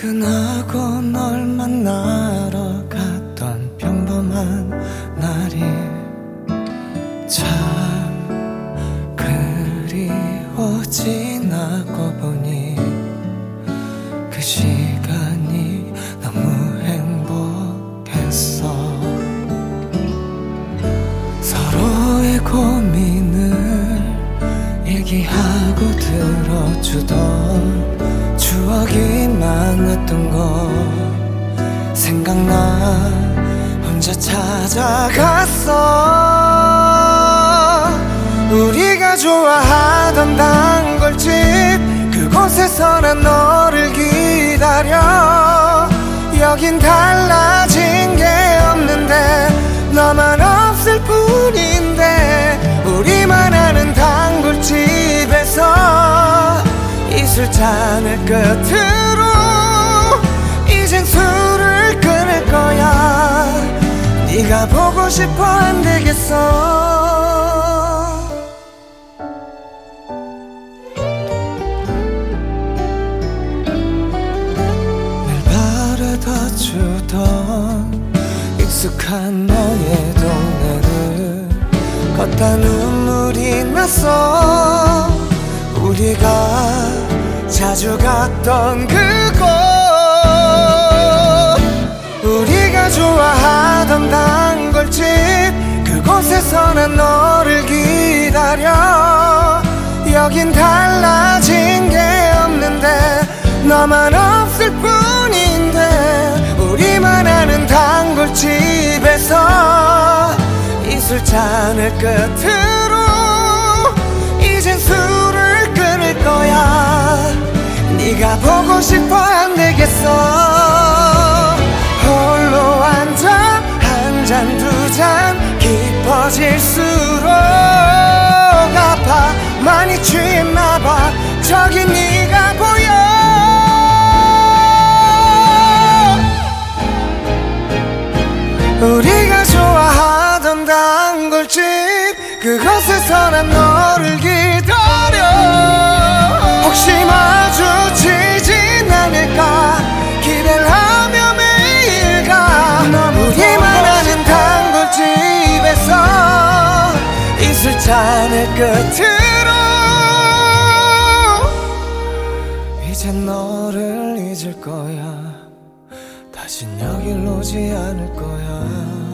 퇴근하고 널 만나러 갔던 평범한 날이 참 그리워. 지나고 보니 그 시간이 너무 행복했어. 서로의 고민을 얘기하고 들어주던 추억이 많았던 거 생각나 혼자 찾아갔어. 우리가 좋아하던 단골집 그곳에서 난 너를 기다려. 여긴 달라진 게 없는데 너만 없을 뿐인데 우리만 아는 단골집에서 이 술잔을 끝으로 이젠 술을 끊을 거야. 네가 보고 싶어 안 되겠어. 날 바래다 주던 익숙한 너의 동네를 걷다 눈물이 났어. 우리가 자주 갔던 그곳, 우리가 좋아하던 단골집 그곳에서 난 너를 기다려. 여긴 달라진 게 없는데 너만 없을 뿐인데 우리만 아는 단골집에서 이 술잔을 끝으로 이젠 술을 끊을 거야. 네가 보고 싶어 안 되겠어. 홀로 앉아 한 잔 두 잔 깊어질수록 아파. 많이 취했나봐. 저기 네가 보여. 우리가 좋아하던 단골집 그곳에서 난 너를 기다려. 혹시 마주치진 않을까 기대를 하며 매일 가. 우리만 아는 단골집에서 이 술잔을 끝으로 이젠 너를 잊을 거야. 다신 여길 오지 않을 거야.